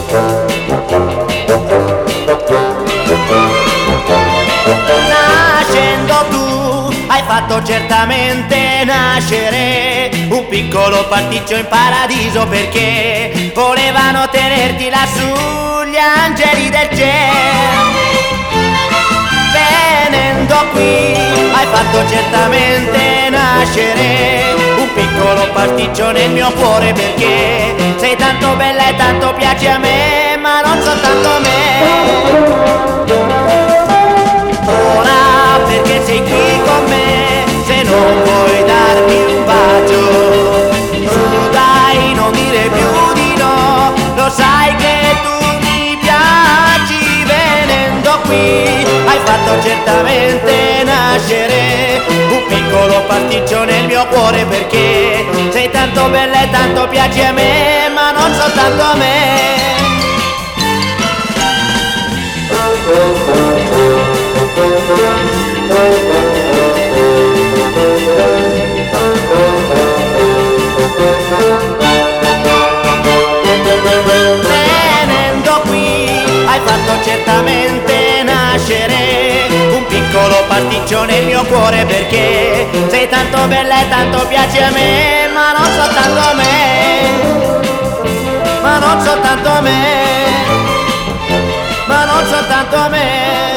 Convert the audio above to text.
Nascendo tu hai fatto certamente nascere un piccolo pasticcio in paradiso, perché volevano tenerti lassù gli angeli del cielo. Venendo qui hai fatto certamente nascere un piccolo pasticcio nel mio cuore, perché sei tanto bella e tanto piaci a me, ma non soltanto a me. Ora perché sei qui con me, se non vuoi darmi un bacio, su dai, non dire più di no, lo sai che tu mi piaci. Venendo qui hai fatto certamente nascere un piccolo pasticcio nel mio cuore, perché sei tanto bella e tanto piaci a me, ma non soltanto a me. Venendo qui hai fatto certamente nascere un piccolo pasticcio nel mio cuore, perché sei tanto bella e tanto piaci a me, ma non soltanto a me, ma non soltanto a me, ma non soltanto a me.